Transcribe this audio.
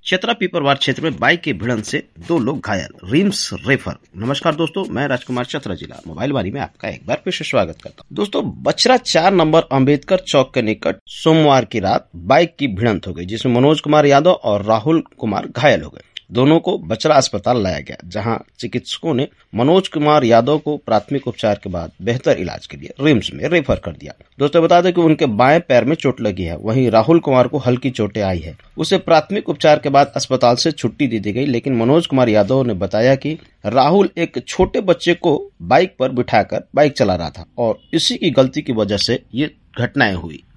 चतरा पीपरवार क्षेत्र में बाइक की भिड़ंत से 2 लोग घायल, रिम्स रेफर। नमस्कार दोस्तों, मैं राजकुमार चतरा जिला मोबाइल बारी में आपका एक बार फिर से स्वागत करता हूं। दोस्तों, बचरा 4 नंबर अंबेडकर चौक के निकट सोमवार की रात बाइक की भिड़ंत हो गई, जिसमें मनोज कुमार यादव और राहुल कुमार घायल हो गए। दोनों को बचरा अस्पताल लाया गया, जहां चिकित्सकों ने मनोज कुमार यादव को प्राथमिक उपचार के बाद बेहतर इलाज के लिए रिम्स में रेफर कर दिया। दोस्तों, बता दें कि उनके बाएं पैर में चोट लगी है। वहीं राहुल कुमार को हल्की चोटें आई है। उसे प्राथमिक उपचार के बाद अस्पताल से छुट्टी दे दी गई, लेकिन मनोज कुमार यादव ने बताया कि राहुल एक छोटे बच्चे को बाइक पर बिठाकर बाइक चला रहा था और इसी की गलती की वजह से ये घटनाएं हुई।